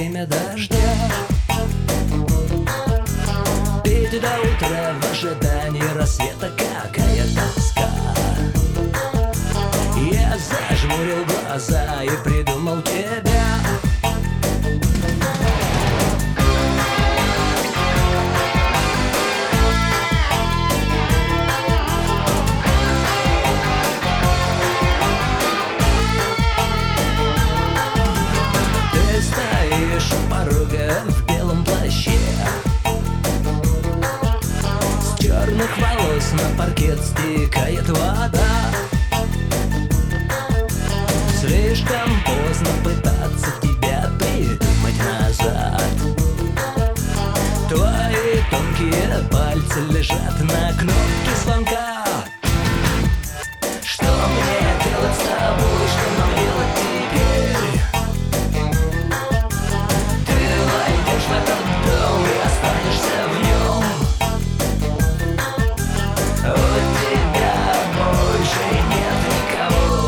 время дождя. Пить до утра в ожидании рассвета, какая тоска. Я зажмурил глаза и придумал тебя. Ты стоишь у порога в белом плаще, с черных волос на паркет стекает вода. Слишком поздно пытаться тебя придумать назад. Твои тонкие пальцы лежат на кнопке звонка. Что мне делать с тобой, что нам делать теперь? Ты войдешь в этот дом и останешься в нем. У тебя больше нет никого.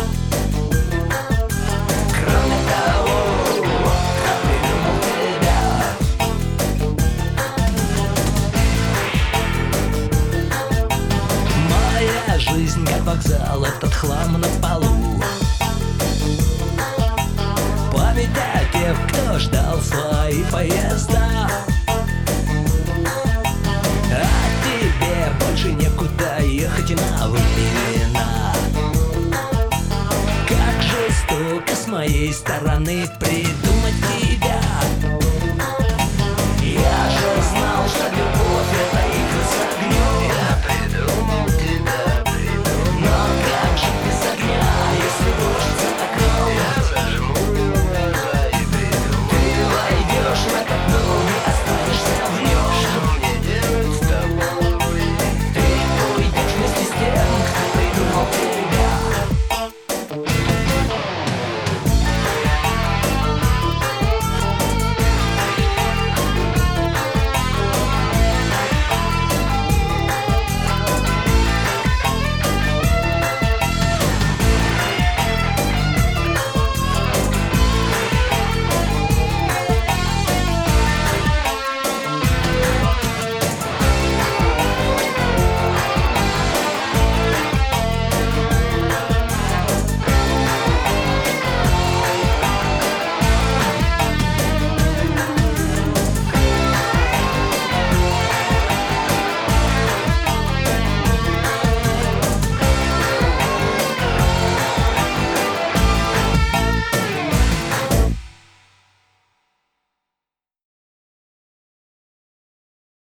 Жизнь как вокзал, этот хлам на полу. Память о тех, кто ждал свои поезда. А тебе больше некуда ехать на времена. Как жестоко с моей стороны придумать